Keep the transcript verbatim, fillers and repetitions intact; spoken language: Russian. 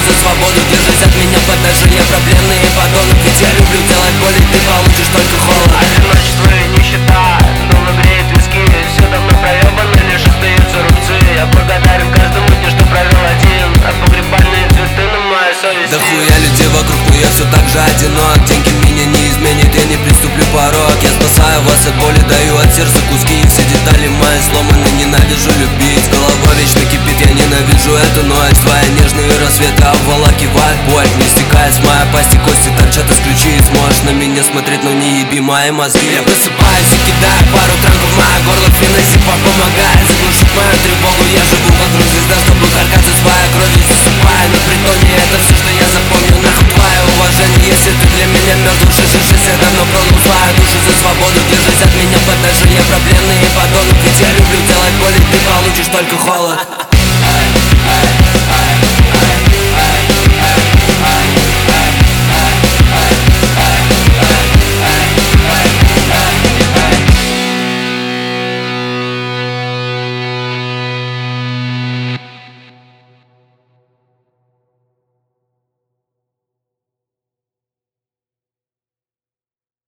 за свободу, держись от меня подальше, я проблемный подонок. Ведь я люблю делать боль, и ты получишь только холод. Одиночество и нищета, дуло греет виски. Все давно проебано, лишь остаются рубцы. Я благодарен каждому дню, что провел один. А погребальные цветы на моей совести. Да хуя людей вокруг, но я все так же одинок. Деньги меня не изменит, я не приступлю порог. Я спасаю вас от боли, даю от сердца куски. Все детали мои сломаны, ненавижу любить. Голова вечно кипит, я ненавижу эту ночь. Свои нежные рассветы обволакивает боль. Не стекает с моей пасти, кости торчат из ключиц. Можешь на меня смотреть, но не еби мои мозги. Я просыпаюсь и кидаю пару транков в мое горло. Феназепа помогает заглушить мою тревогу. Я живу вокруг звезда, чтобы каркаться своей кровью. Засыпаю на притоне, это все, что я запомню. Нахуй твое уважение, если ты для меня мертв. Шесть-шесть, я давно продал свою душу за свободу. Держись от меня подальше, я проблемный подонок. Ведь я люблю делать боль, и ты получишь только холод.